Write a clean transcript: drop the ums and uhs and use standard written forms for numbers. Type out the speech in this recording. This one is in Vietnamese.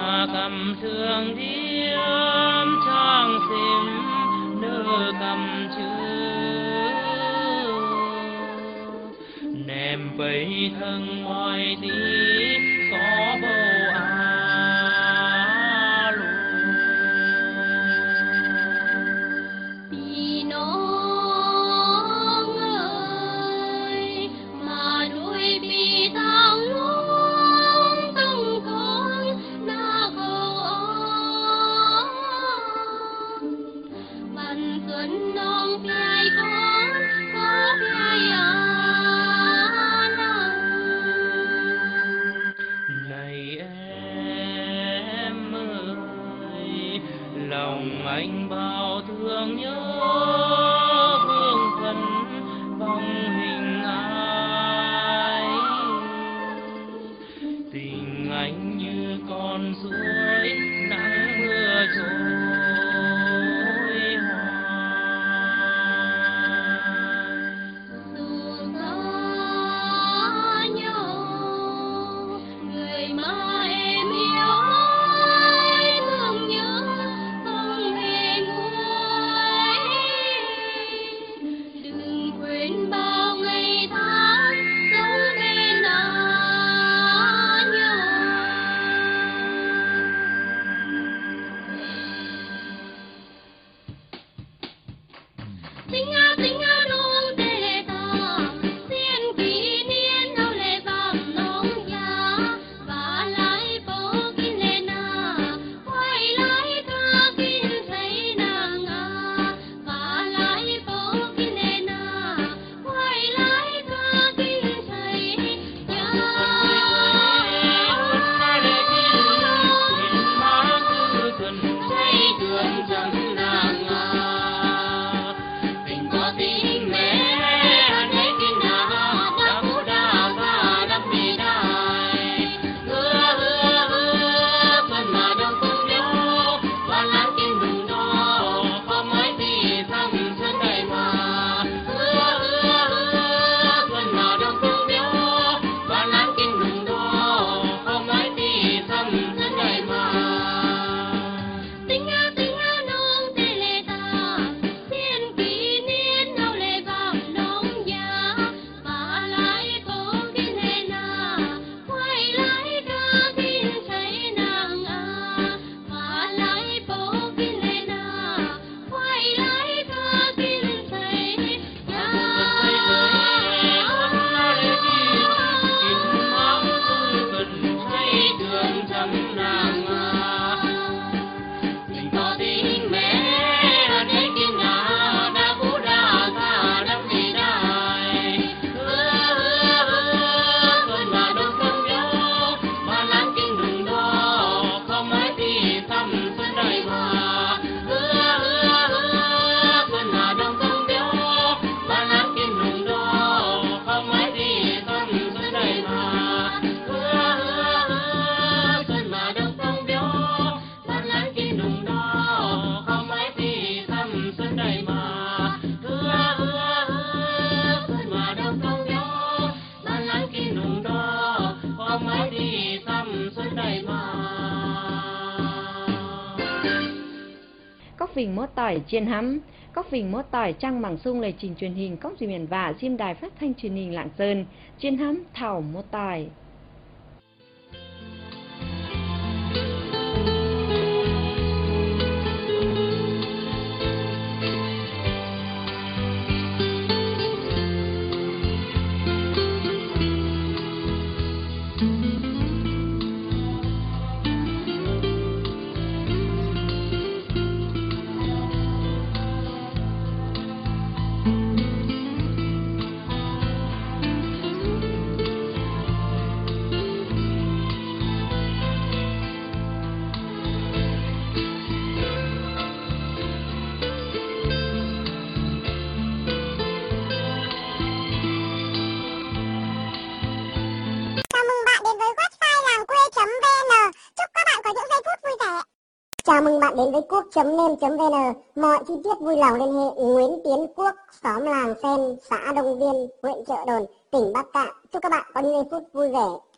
cầm thương điếm trang xìm nơ cầm chữ nèm bầy thân mọi tí có bầu à lù vì nông ơi mà nuôi bị tang luôn tung con na con bằng xuân nông phai con có phai này em ơi lòng anh bao thương nhớ hương phấn bóng hình ai tình anh như con suối nắng mưa trôi Cóc Vinh Mốt Tỏi Chiên Hắm. Cóc Vinh Mốt Tỏi trang bằng sung lời trình truyền hình Cóc Dì Miền và Diêm Đài Phát thanh Truyền hình Lạng Sơn. Chiên hắm thảo mốt tỏi. Chào mừng bạn đến với Quốc.nem.vn. Mọi chi tiết vui lòng liên hệ Nguyễn Tiến Quốc, xóm Làng Sen, xã Đông Viên, huyện Chợ Đồn, tỉnh Bắc Kạn. Chúc các bạn có những giây phút vui vẻ.